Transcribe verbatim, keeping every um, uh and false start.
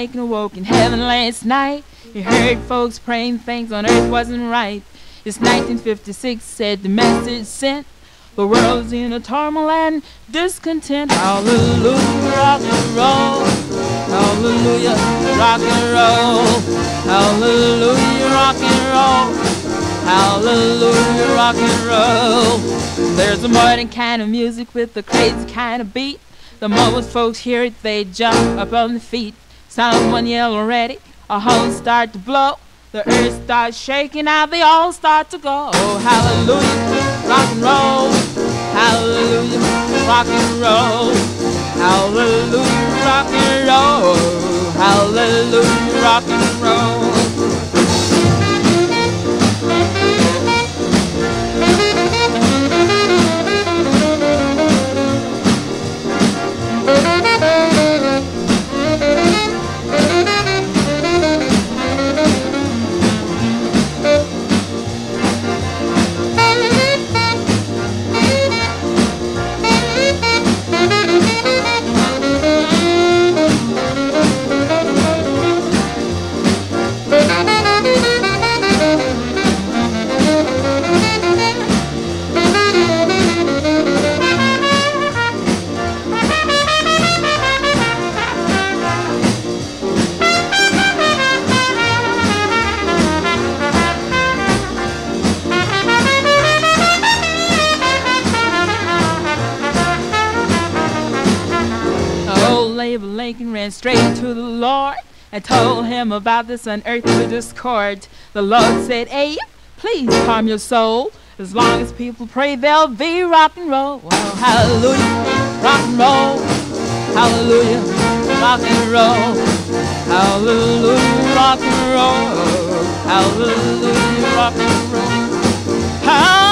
Lincoln awoke in heaven last night. He heard folks praying things on earth wasn't right. It's nineteen fifty-six, said the message sent. The world's in a turmoil and discontent. Hallelujah, rock and roll. Hallelujah, rock and roll. Hallelujah, rock and roll. Hallelujah, rock and roll. There's a modern kind of music with a crazy kind of beat. The moment folks hear it, they jump up on their feet. Someone yell already, a horn start to blow. The earth starts shaking, now they all start to go. Oh, hallelujah, rock and roll. Hallelujah, rock and roll. Hallelujah, rock and roll. Hallelujah, rock and roll. Lincoln ran straight to the Lord and told him about this unearthly discord. The Lord said, Abe, please calm your soul. As long as people pray, there'll be rock and roll. Well, hallelujah, rock and roll. Hallelujah, rock and roll. Hallelujah, rock and roll. Hallelujah, rock and roll. Hallelujah.